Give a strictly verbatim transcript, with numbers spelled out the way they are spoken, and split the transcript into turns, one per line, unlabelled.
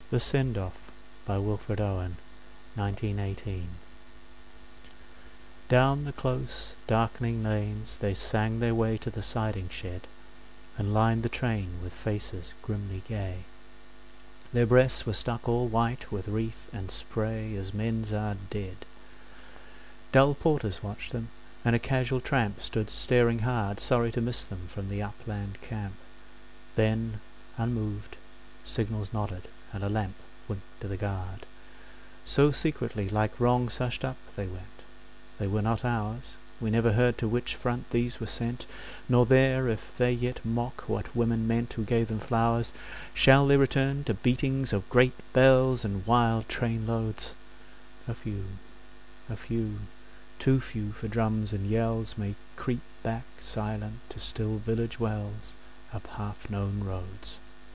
The Send-Off by Wilfred Owen, nineteen eighteen. Down the close, darkening lanes they sang their way to the siding shed, and lined the train with faces grimly gay. Their breasts were stuck all white with wreath and spray, as men's are dead. Dull porters watched them, and a casual tramp stood staring hard, sorry to miss them from the upland camp. Then, unmoved, signals nodded, and a lamp winked to the guard. So secretly, like wrongs hushed up, they went. They were not ours. We never heard to which front these were sent, nor there if they yet mock what women meant who gave them flowers. Shall they return to beatings of great bells and wild train-loads? A few, a few, too few for drums and yells, may creep back silent to still village wells up half-known roads.